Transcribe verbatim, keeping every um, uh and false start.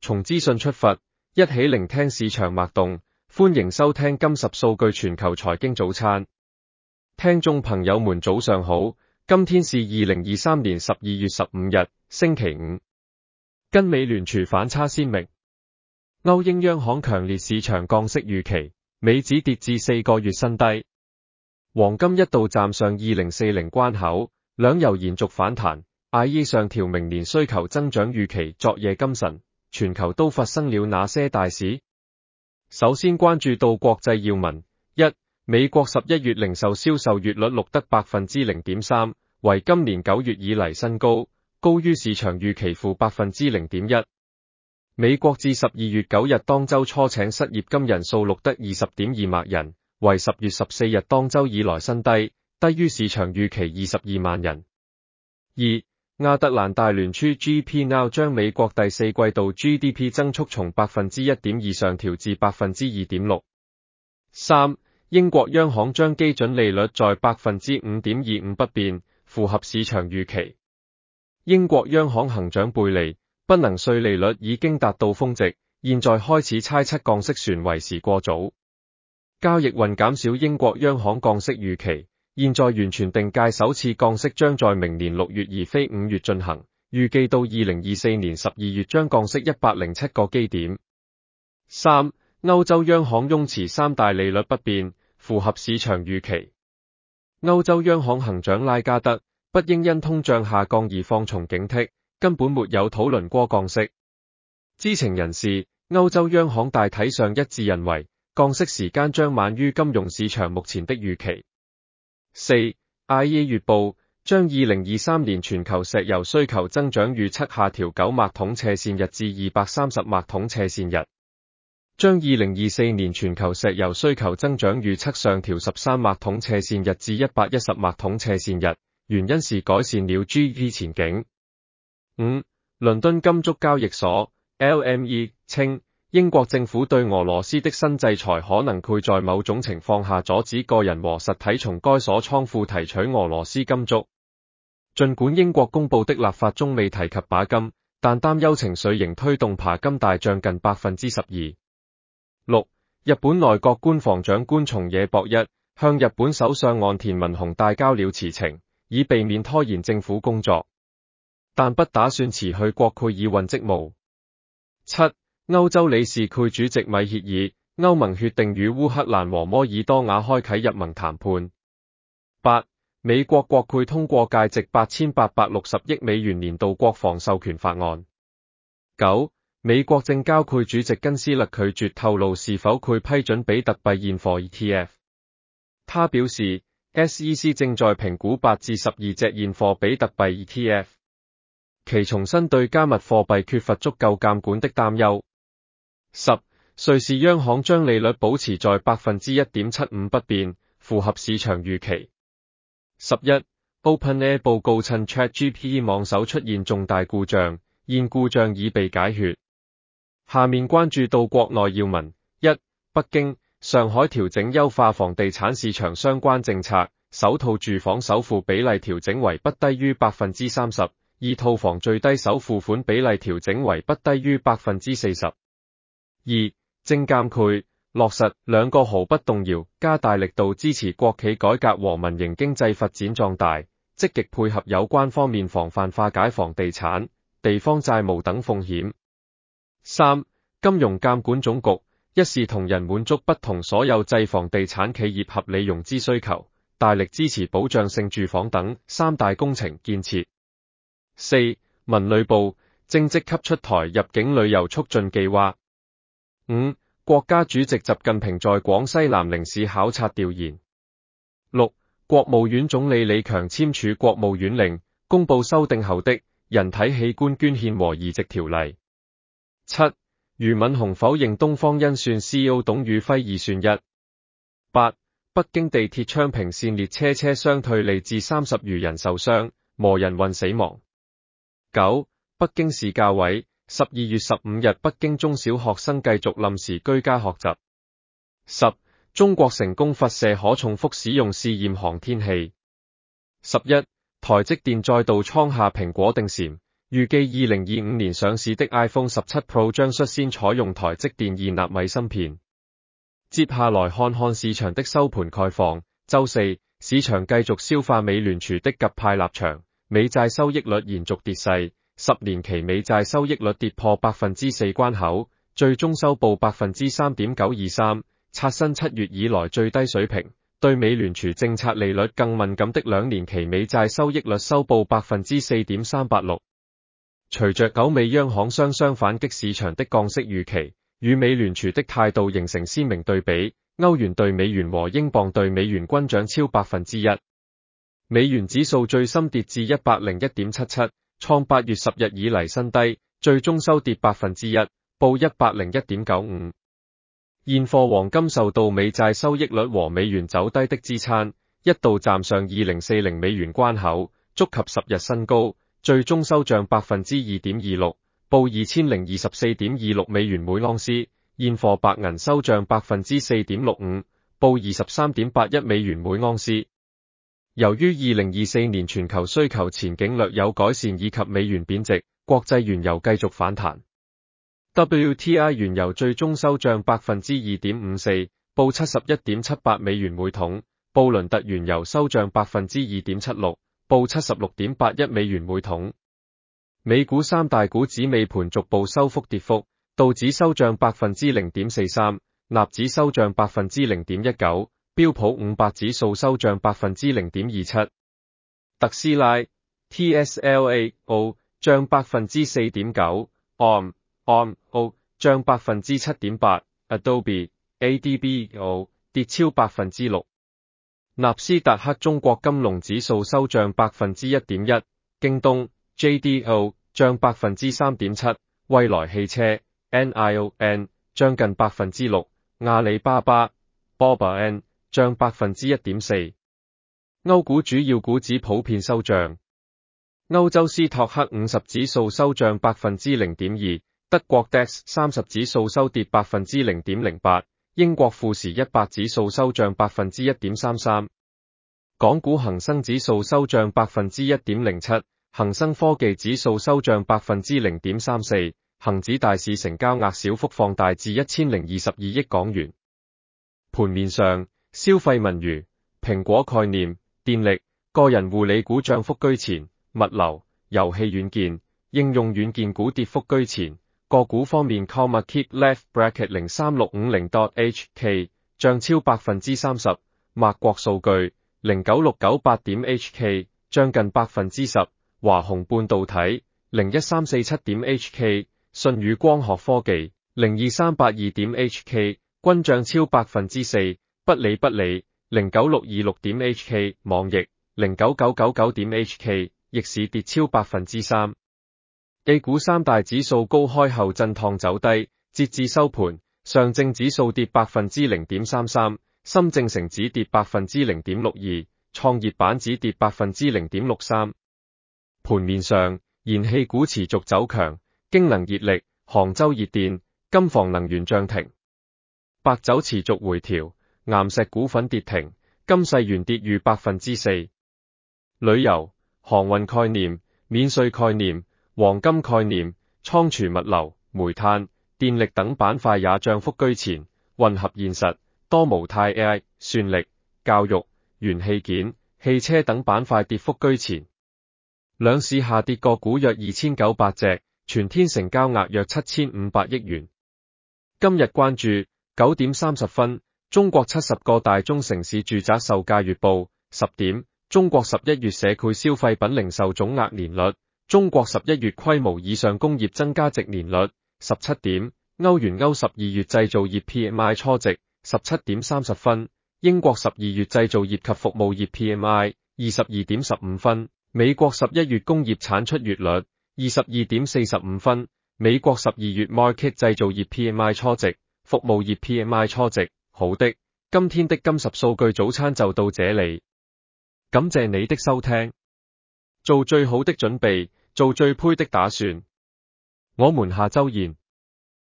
從資訊出發，一起聆聽市場脈動。歡迎收聽金十數據全球財經早餐。聽眾朋友們早上好，今天是二零二三年十二月十五日，星期五。跟美聯儲反差鮮明，歐英央行強烈市場降息預期，美指跌至四個月新低。黃金一度站上二零四零關口，兩油延續反彈。I E 上調明年需求增長預期。昨夜今晨，全球都發生了哪些大事？首先關注到國際要聞：一、美國十一月零售銷售月率錄得 百分之零點三， 為今年九月以嚟新高，高於市場預期負 百分之零點一。美國至十二月九日當周初請失業金人數錄得 二十點二萬人，為十月十四日當周以來新低，低於市場預期二十二萬人。二、亞特蘭大聯儲 G P Now 將美國第四季度 G D P 增速從 百分之一點二 上調至 百分之二點六。三、英國央行將基準利率在 百分之五點二五不變，符合市場預期。英國央行行長貝利，不能稅利率已經達到峰值，現在開始猜測降息旋為時過早。交易雲減少英國央行降息預期，現在完全定界首次降息將在明年六月而非五月進行，預計到二零二四年十二月將降息一百零七個基點。三、歐洲央行擁持三大利率不變，符合市場預期。歐洲央行行長拉加德，不應因通脹下降而放鬆警惕，根本沒有討論過降息。知情人士，歐洲央行大體上一致認為，降息時間將晚於金融市場目前的預期。四、I E A 月報將二零二三年全球石油需求增長預測下調九麥桶斜線日至二百三十麥桶斜線日，將二零二四年全球石油需求增長預測上調十三麥桶斜線日至一百一十麥桶斜線日，原因是改善了 G D P 前景。五、倫敦金足交易所 L M E 稱，英國政府對俄羅斯的新制裁可能會在某種情況下阻止個人和實體從該所倉庫提取俄羅斯金足。儘管英國公布的立法中未提及把金，但擔憂情緒仍推動扒金大漲近 百分之十二。六、日本內閣官房長官松野博一向日本首相岸田文雄帶交了辭呈，以避免拖延政府工作，但不打算辭去國會議運職務。七、歐洲理事會主席米歇爾，歐盟決定與烏克蘭和摩爾多瓦開啟入盟談判。八、美國國會通過價值八千八百六十億美元年度國防授權法案。九、美國證交會主席根斯勒拒絕透露是否會批准比特幣現貨 E T F。他表示 ，S E C 正在評估八至十二隻現貨比特幣 E T F， 其重申對加密貨幣缺乏足夠監管的擔憂。十、瑞士央行將利率保持在 百分之一點七五不變，符合市場預期。十一、OpenAI 報告稱 ChatGPT 網搜出現重大故障，現故障已被解決。下面關注到國內要聞：一、北京、上海調整優化房地產市場相關政策，首套住房首付比例調整為不低於 百分之三十，二套房最低首付款比例調整為不低於 百分之四十。二、證監會落實兩個毫不動搖，加大力度支持國企改革和民營經濟發展壯大，積極配合有關方面防範化解房地產、地方債務等風險。三、金融監管總局一視同仁滿足不同所有制房地產企業合理融資需求，大力支持保障性住房等三大工程建設。四、文旅部正積極出台入境旅遊促進計劃。五、國家主席習近平在廣西南寧市考察調研。六、國務院總理李強簽署國務院令，公布修訂後的人體器官捐獻和移植條例。七、俞敏洪否認東方甄選 C E O 董宇輝二選一。八、北京地鐵昌平線列車車廂退離至三十餘人受傷，磨人運死亡。九、北京市教委十二月十五日北京中小學生繼續臨時居家學習。十、中國成功發射可重複使用試驗航天器。十一、台積電再度創下蘋果定禪， 預計二零二五年上市的 iPhone 十七 Pro 將率先採用台積電二納米芯片。接下來看看市場的收盤概況。周四，市場繼續消化美聯儲的鴿派立場，美債收益率延續跌勢，十年期美債收益率跌破百分之四關口，最終收報百分之三點九二三，刷新七月以來最低水平。對美聯儲政策利率更敏感的兩年期美債收益率收報百分之四點三八六。隨着歐美央行雙雙反擊市場的降息預期，與美聯儲的態度形成鮮明對比。歐元兌美元和英鎊兌美元均漲超百分之一。美元指數最深跌至一百零一點七七，創八月十日以嚟新低，最終收跌百分之一，報一百零一點九五。現貨黃金受到美債收益率和美元走低的支撐，一度站上二零四零美元關口，觸及十日新高，最終收漲百分之二點二六，報二千零二十四點二六美元每盎司。現貨白銀收漲百分之四點六五，報二十三點八一美元每盎司。由於二零二四年全球需求前景略有改善以及美元貶值，國際原油繼續反彈。W T I 原油最終收漲百分之二點五四，報七十一點七八美元每桶。布倫特原油收漲百分之二點七六，報七十六點八一美元每桶。美股三大股指尾盤逐步收復跌幅。道指收漲百分之零點四三，納指收漲百分之零點一九，標普五百指數收漲百分之零點二七。特斯拉 T S L A O 漲百分之四點九 ，A R M A R M O 漲百分之七點八 ，Adobe A D B O 跌超百分之六。納斯達克中國金龍指數收漲百分之一點一，京東 J D O 漲百分之三點七，蔚來汽車。N I O N 漲近百分之六，阿里巴巴 B O B A N 漲百分之一點四。歐股主要股指普遍收漲，歐洲斯托克五十指數收漲百分之零點二，德國 D A X 三十指數收跌百分之零點零八，英國富時一百指數收漲百分之一點三三。港股恒生指數收漲百分之一點零七，恒生科技指數收漲百分之零點三四。恒指大市成交額小幅放大至一千零二十二億港元。盤面上，消費文娛、蘋果概念、電力、個人護理股漲幅居前，物流、遊戲軟件、應用軟件股跌幅居前。個股方面 ，Comarket Left Bracket 零三六五零 H K 漲超百分之三十，麥國數據零九六九八點 H K 漲近百分之十，華虹半導體零一三四七點 H K。舜宇光學科技零二三八二點 H K 均漲超百分之四，不理不理零九六二六點 H K 網易零九九九九點 H K 逆市跌超百分之三。A 股三大指數高開後震盪走低，截至收盤，上證指數跌百分之零點三三，深證成指跌百分之零點六二，創業板指跌百分之零點六三。盤面上，燃氣股持續走強。京能熱力、杭州熱電、金房能源漲停，白酒持續回調，岩石股份跌停，金世元跌逾百分之四。旅遊、航運概念、免稅概念、黃金概念、倉儲物流、煤炭、電力等板塊也漲幅居前，混合現實、多模態 A I、算力、教育、元器件、汽車等板塊跌幅居前。兩市下跌個股約二千九百隻。全天成交額約七千五百億元。今日關注九點三十分，中國七十個大中城市住宅售價月報。十點，中國十一月社區消費品零售總額年率。中國十一月規模以上工業增加值年率。十七點，歐元歐十二月製造業 P M I 初值。十七點三十分，英國十二月製造業及服務業 P M I 二十二點十五分，美國十一月工業產出月率。二十二點四十五分，美國十二月 Markit 製造業 P M I 初值，服務業 P M I 初值。好的，今天的金十數據早餐就到這裡，感謝你的收聽，做最好的準備，做最配的打算，我們下周見。